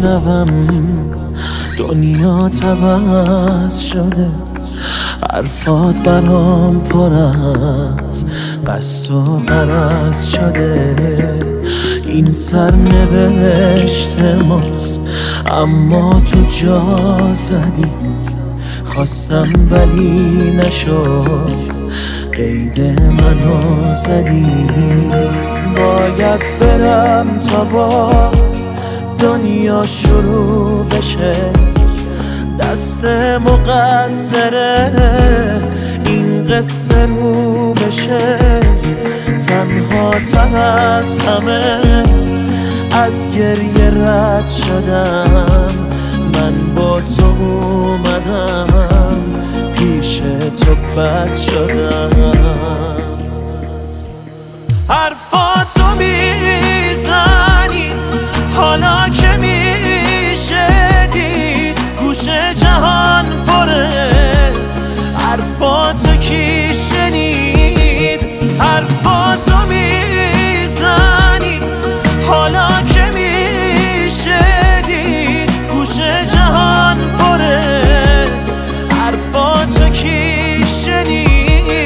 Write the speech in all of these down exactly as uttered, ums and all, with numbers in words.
میشنوم دنیا عوض شده، حرفات برام پر از قصد و غرض شده. این سرنوشت ماست اما تو جا زدی، خواستم ولی نشد، قید منو زدی. باید برم تا باز دنیا شروع بشه، دست مقصره این قصه رو بشه. تنها تر از همه از گریه رد شدم، من با تو اومدم پیش تو بد شدم. حرفاتو میزنی حالا که میشه دید، گوش جهان پره حرفاتو کی شنید. حرفاتو میزنی حالا که میشه دید، گوش جهان پره حرفاتو کی شنید.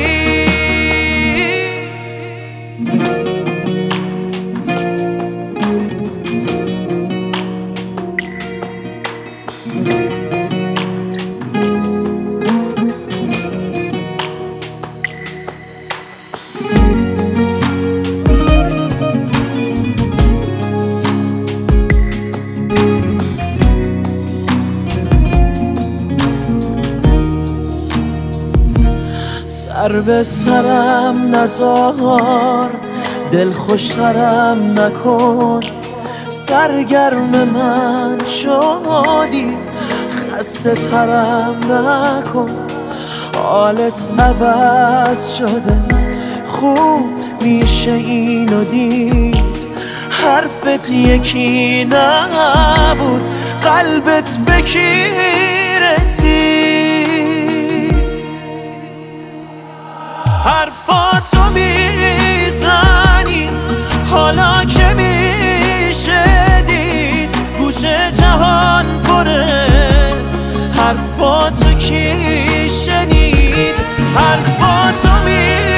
سر به سرم نزار، دل خوشترم نکن، سرگرم من شدی خسته ترم نکن. حالت عوض شده خوب میشه اینو دید، حرفت یکی نبود قلبت به کی رسید. حرفاتو میزنی حالا که میشه دید، گوش جهان پره حرفاتو کی شنید. حرفاتو میزنی